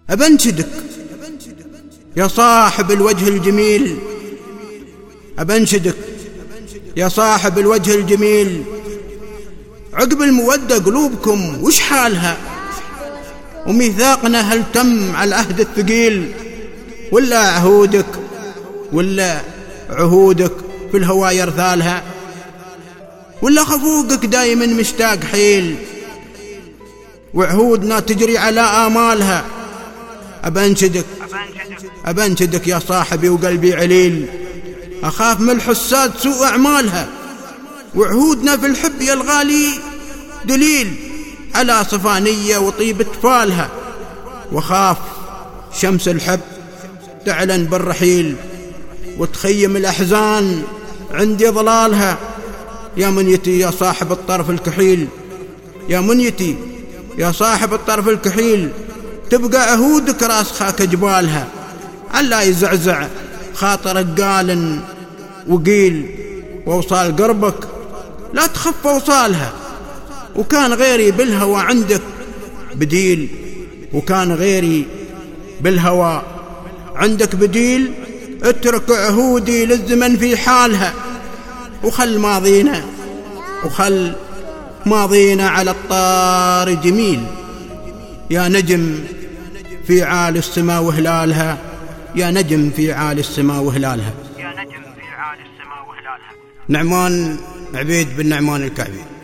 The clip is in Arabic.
أبنشدك يا صاحب الوجه الجميل، أبنشدك يا صاحب الوجه الجميل، عقب المودة قلوبكم وش حالها؟ وميثاقنا هل تم على العهد الثقيل؟ ولا عهودك في الهوى يرثالها؟ ولا خفوقك دايما مشتاق حيل وعهودنا تجري على آمالها؟ أبنشدك يا صاحبي وقلبي عليل، أخاف من الحساد سوء أعمالها، وعهودنا في الحب يا الغالي دليل على صفانية وطيب اطفالها، وخاف شمس الحب تعلن بالرحيل وتخيم الأحزان عندي ظلالها. يا منيتي يا صاحب الطرف الكحيل، يا منيتي يا صاحب الطرف الكحيل، تبقى عهودك راسخة جبالها، علا يزعزع خاطرك قال وقيل، ووصال قربك لا تخف وصالها. وكان غيري بالهوى عندك بديل، وكان غيري بالهوى عندك بديل، اترك عهودي للزمن في حالها، وخل ماضينا على الطار جميل. يا نجم في عالي السماء وهلالها، يا نجم في عالي السماء وهلالها. يا نجم في عالي السماء وهلالها. نعمان عبيد بن نعمان الكعبي.